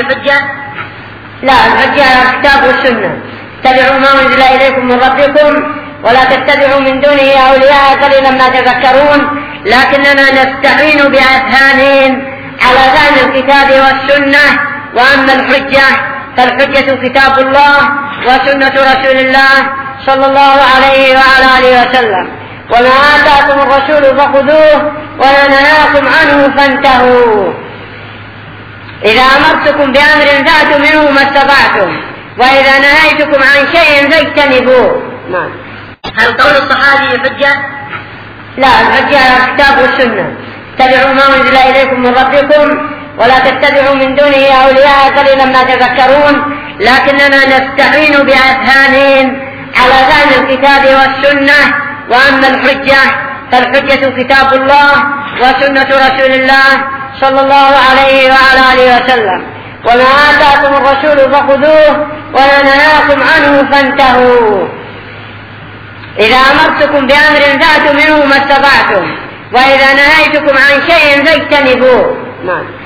حجة؟ لا، الحجة على الكتاب والسنة. اتبعوا ما أنزل إليكم من ربكم ولا تتبعوا من دونه أولياء قليلا ما تذكرون، لكننا نستعين بأذهانهم على فهم الكتاب والسنة. وأما الحجة فالحجة كتاب الله وسنة رسول الله صلى الله عليه وعلى آله وسلم. وما آتاكم الرسول فخذوه وما نهاكم عنه فانتهوا. إذا أمرتكم بأمر فأتوا منه ما استطعتم، وإذا نهيتكم عن شيء فاجتنبوه. هل قول الصحابي حجة؟ لا، الحجة على الكتاب والسنة. اتبعوا ما أنزل إليكم من ربكم ولا تتبعوا من دونه أولياء قليلا ما تذكرون، لكننا نستعين بأذهانهم على فهم الكتاب والسنة. وأما الحجة فالحجة كتاب الله وسنة رسول الله صلى الله عليه وعلى آله وسلم. وما آتاكم الرسول فخذوه وما نهاكم عنه فانتهوا. إذا أمرتكم بأمر فأتوا منه ما استطعتم، وإذا نهيتكم عن شيء فاجتنبوه.